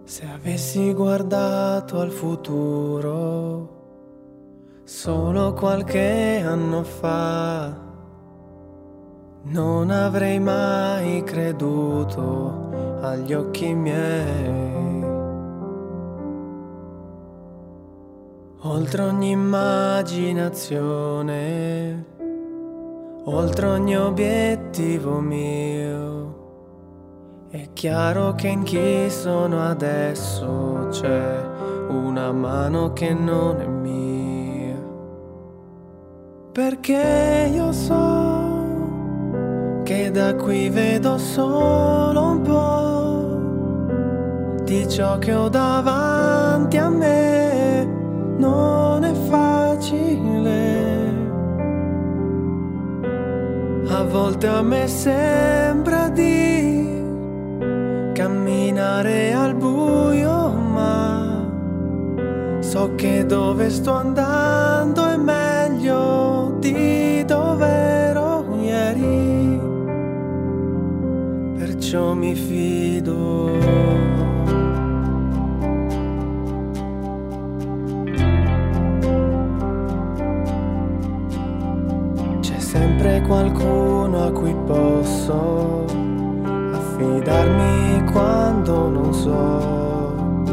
Se avessi guardato al futuro solo qualche anno fa, non avrei mai creduto agli occhi miei. Oltre ogni immaginazione, oltre ogni obiettivo mio, è chiaro che in chi sono adesso c'è una mano che non è mia. Perché io so che da qui vedo solo un po' di ciò che ho davanti a me. Non è facile, a volte a me sembra di camminare al buio, ma so che dove sto andando è meglio di dove ero ieri, perciò mi fido. Sempre qualcuno a cui posso affidarmi quando non so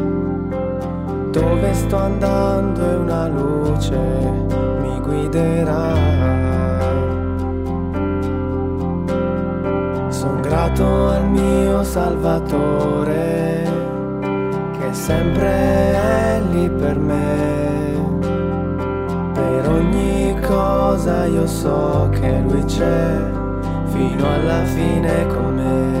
dove sto andando, e una luce mi guiderà. Son grato al mio Salvatore che sempre è lì per me. Per ogni cosa io so che Lui c'è fino alla fine con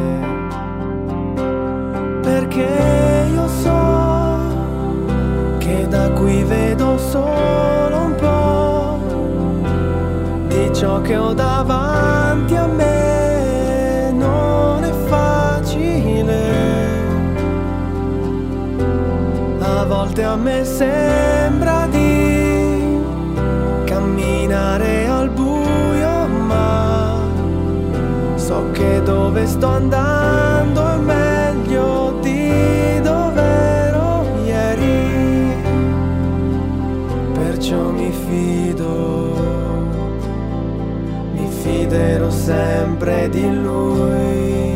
me. Perché io so che da qui vedo solo un po' di ciò che ho davanti a me. Non è facile, a volte a me sembra di camminare al buio, ma so che dove sto andando è meglio di dove ero ieri, perciò mi fiderò sempre di Lui,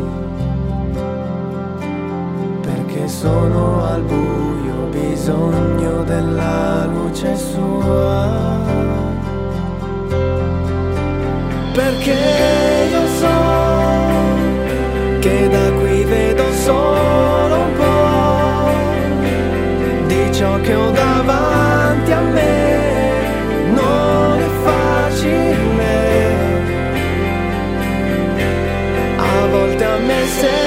perché sono al buio, ho bisogno della luce sua. Perché io so che da qui vedo solo un po' di ciò che ho davanti a me. Non è facile, a volte a me sembra